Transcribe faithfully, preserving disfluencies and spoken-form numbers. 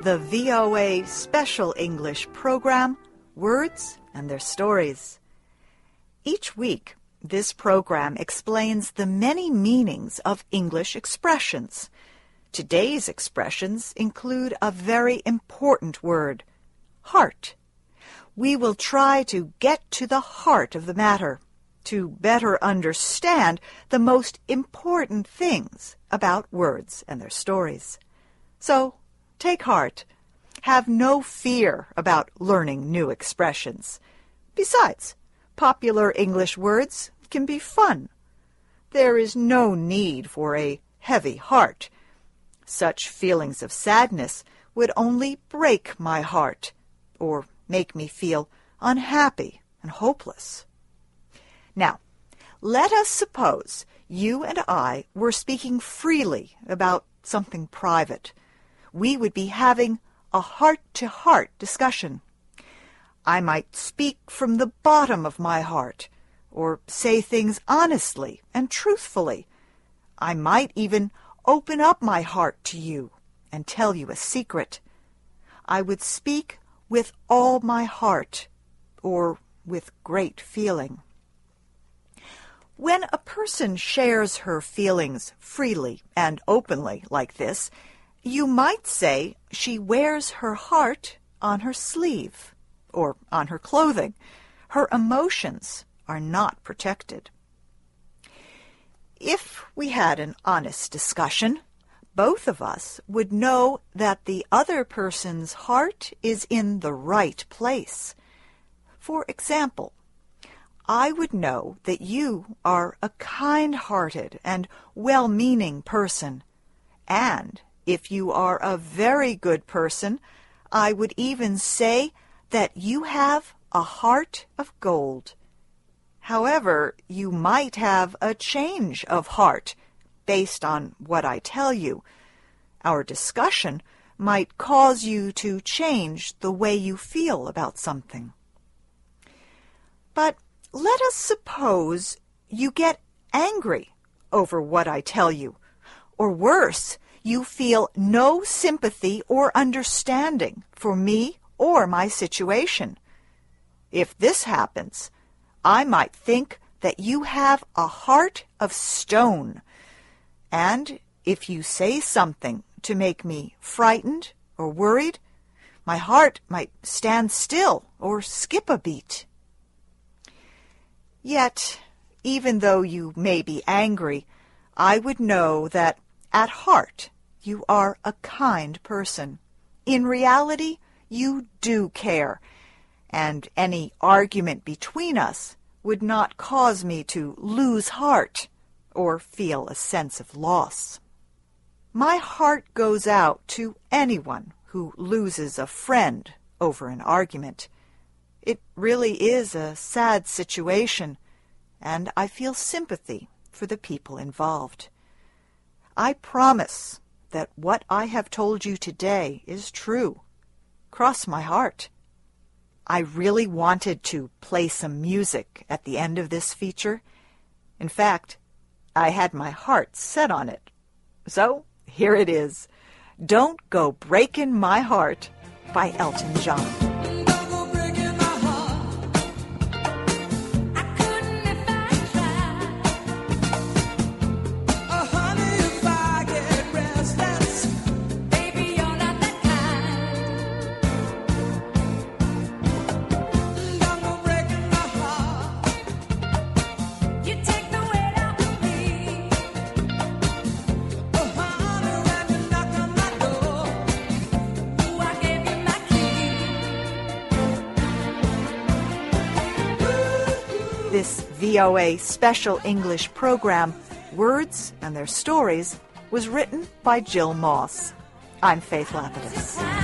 the V O A Special English program, Words and Their Stories. Each week, this program explains the many meanings of English expressions. Today's expressions include a very important word, heart. We will try to get to the heart of the matter, to better understand the most important things about words and their stories. So, take heart. Have no fear about learning new expressions. Besides, popular English words can be fun. There is no need for a heavy heart. Such feelings of sadness would only break my heart, or make me feel unhappy and hopeless. Now, let us suppose you and I were speaking freely about something private. We would be having a heart-to-heart discussion. I might speak from the bottom of my heart, or say things honestly and truthfully. I might even open up my heart to you and tell you a secret. I would speak with all my heart, or with great feeling. When a person shares her feelings freely and openly like this, you might say she wears her heart on her sleeve or on her clothing. Her emotions are not protected. If we had an honest discussion, both of us would know that the other person's heart is in the right place. For example, I would know that you are a kind-hearted and well-meaning person, and if you are a very good person, I would even say that you have a heart of gold. However, you might have a change of heart based on what I tell you. Our discussion might cause you to change the way you feel about something. But let us suppose you get angry over what I tell you, or worse, you feel no sympathy or understanding for me or my situation. If this happens, I might think that you have a heart of stone. And if you say something to make me frightened or worried, my heart might stand still or skip a beat. Yet, even though you may be angry, I would know that at heart you are a kind person. In reality, you do care, and any argument between us would not cause me to lose heart or feel a sense of loss. My heart goes out to anyone who loses a friend over an argument. It really is a sad situation, and I feel sympathy for the people involved. I promise that what I have told you today is true. Cross my heart. I really wanted to play some music at the end of this feature. In fact, I had my heart set on it. So, here it is. Don't Go Breakin' My Heart by Elton John. This V O A Special English program, Words and Their Stories, was written by Jill Moss. I'm Faith Lapidus.